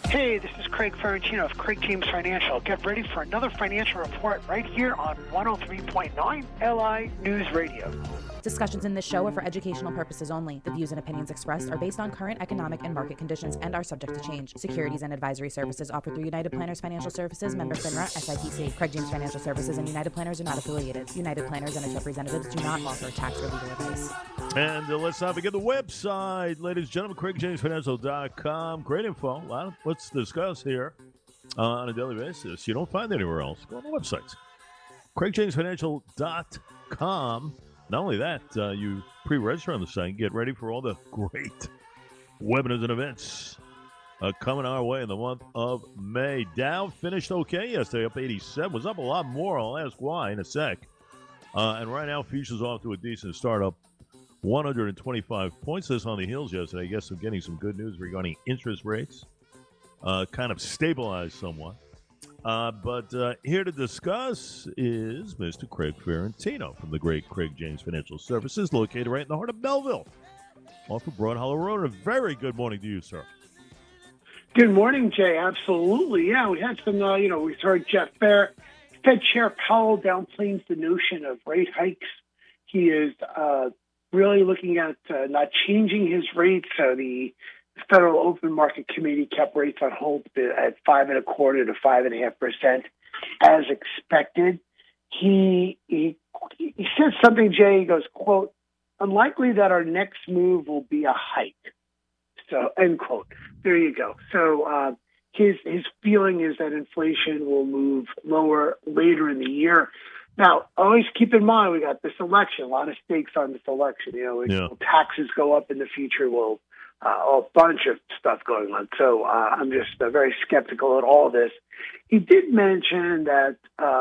Hey, this is Craig Ferrantino of Craig James Financial. Get ready for another financial report right here on 103.9 LI News Radio. Discussions in this show are for educational purposes only. The views and opinions expressed are based on current economic and market conditions and are subject to change. Securities and advisory services offered through United Planners Financial Services, member FINRA, SIPC. Craig James Financial Services and United Planners are not affiliated. United Planners and its representatives do not offer tax or legal advice. And let's not forget the website, ladies and gentlemen, CraigJamesFinancial.com. Great info. A lot of what's discussed here on a daily basis. You don't find it anywhere else. Go on the website. CraigJamesFinancial.com. Not only that, you pre-register on the site and get ready for all the great webinars and events coming our way in the month of May. Dow finished okay yesterday, up 87. Was up a lot more. I'll ask why in a sec. And right now, futures off to a decent start, up 125 points. This on the heels yesterday. I guess I'm getting some good news regarding interest rates. Kind of stabilized somewhat. But here to discuss is Mr. Craig Ferrantino from the great Craig James Financial Services, located right in the heart of Belleville, off of Broad Hollow Road. A very good morning to you, sir. Good morning, Jay. Absolutely. Yeah, we had some, we heard Fed Chair Powell downplays the notion of rate hikes. He is really looking at not changing his rates. The Federal Open Market Committee kept rates on hold at 5.25% to 5.5%, as expected. He said something, Jay. He goes, quote, "Unlikely that our next move will be a hike." So, end quote. There you go. So his feeling is that inflation will move lower later in the year. Now, always keep in mind, we got this election, a lot of stakes on this election. Will taxes go up in the future? Will a bunch of stuff going on. So I'm just very skeptical at all this. He did mention that,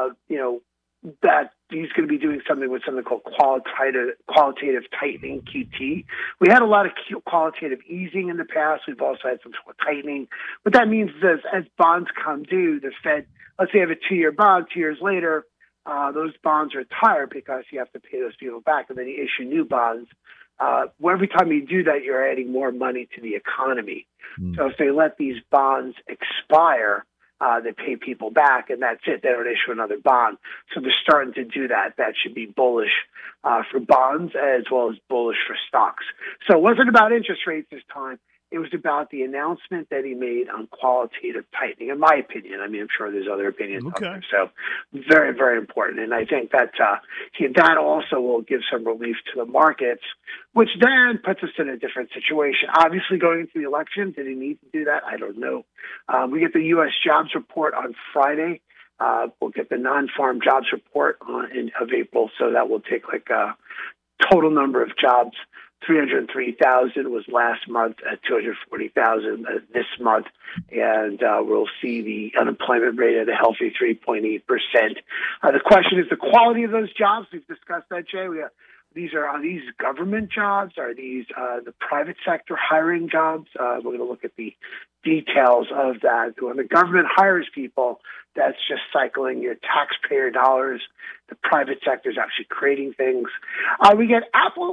that he's going to be doing something with something called qualitative tightening, QT. We had a lot of qualitative easing in the past. We've also had some tightening. What that means is as bonds come due, the Fed, let's say you have a 2-year bond, 2 years later, those bonds retire because you have to pay those people back, and then you issue new bonds. Every time you do that, you're adding more money to the economy. So if they let these bonds expire, they pay people back, and that's it. They don't issue another bond. So they're starting to do that. That should be bullish for bonds as well as bullish for stocks. So it wasn't about interest rates this time. It was about the announcement that he made on qualitative tightening, in my opinion. I mean, I'm sure there's other opinions out there. So very, very important. And I think that that also will give some relief to the markets, which then puts us in a different situation. Obviously, going into the election, did he need to do that? I don't know. We get the U.S. jobs report on Friday. We'll get the non-farm jobs report of April. So that will take total number of jobs. 303,000 was last month, 240,000 this month, and we'll see the unemployment rate at a healthy 3.8%. The question is the quality of those jobs. We've discussed that, Jay. Are these government jobs? Are these the private sector hiring jobs? We're going to look at the details of that. When the government hires people, that's just cycling your taxpayer dollars. The private sector is actually creating things. We get Apple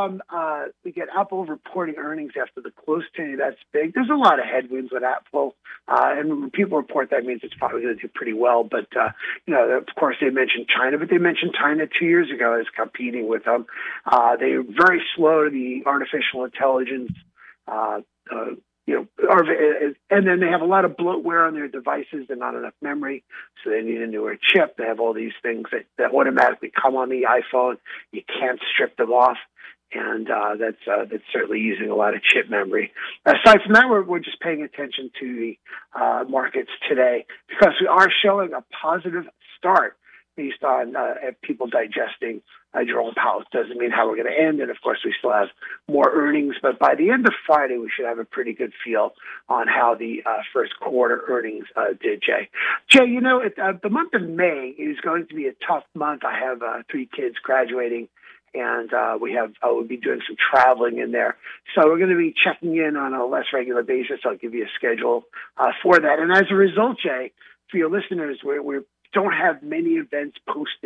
reporting earnings after the close today. That's big. There's a lot of headwinds with Apple, and when people report, that means it's probably going to do pretty well. But of course, they mentioned China, but they mentioned China 2 years ago as competing with them. They're very slow to the artificial intelligence. And then they have a lot of bloatware on their devices and not enough memory, so they need a newer chip. They have all these things that automatically come on the iPhone. You can't strip them off, and that's certainly using a lot of chip memory. Aside from that, we're just paying attention to the markets today because we are showing a positive start based on people digesting Jerome Powell. It doesn't mean how we're going to end, and of course we still have more earnings, but by the end of Friday we should have a pretty good feel on how the first quarter earnings did, Jay. Jay, the month of May is going to be a tough month. I have 3 kids graduating, and we'll be doing some traveling in there. So we're going to be checking in on a less regular basis. I'll give you a schedule for that. And as a result, Jay, for your listeners, we don't have many events posted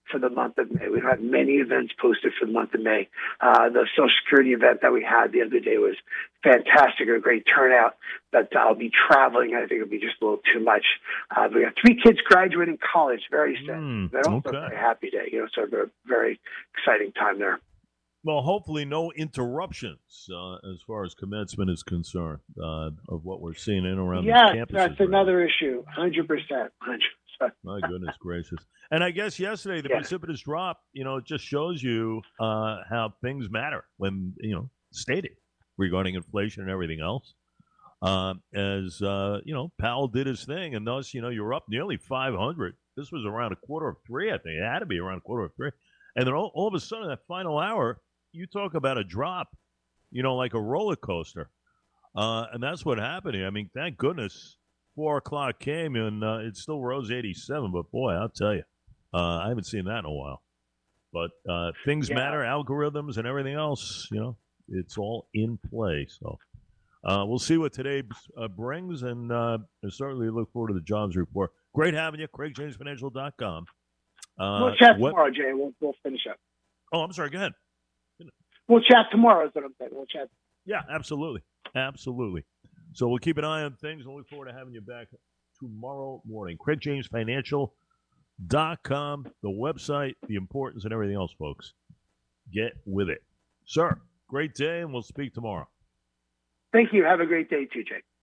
for the month of May. We've had many events posted for the month of May. The Social Security event that we had the other day was fantastic, a great turnout, but I'll be traveling. I think it'll be just a little too much. We got 3 kids graduating college very soon. But also a very happy day, so a very exciting time there. Well, hopefully no interruptions as far as commencement is concerned of what we're seeing in and around these campuses. Yes, that's another issue, 100%. My goodness gracious. And I guess yesterday the precipitous drop, it just shows you how things matter when, stated regarding inflation and everything else. As Powell did his thing, and thus, you're up nearly 500. This was around a quarter of 3, I think. It had to be around a quarter of 3. And then all of a sudden, that final hour, you talk about a drop, like a roller coaster. And that's what happened here. I mean, thank goodness 4 o'clock came and it still rose 87. But, boy, I'll tell you, I haven't seen that in a while. But things matter, algorithms and everything else, it's all in play. So we'll see what today brings, and certainly look forward to the jobs report. Great having you, CraigJamesFinancial.com. We'll chat tomorrow, Jay. We'll finish up. Oh, I'm sorry. Go ahead. We'll chat tomorrow is what I'm saying. We'll chat. Yeah, absolutely. Absolutely. So we'll keep an eye on things and look forward to having you back tomorrow morning. CraigJamesFinancial.com, the website, the importance, and everything else, folks. Get with it. Sir, great day, and we'll speak tomorrow. Thank you. Have a great day too, Jay.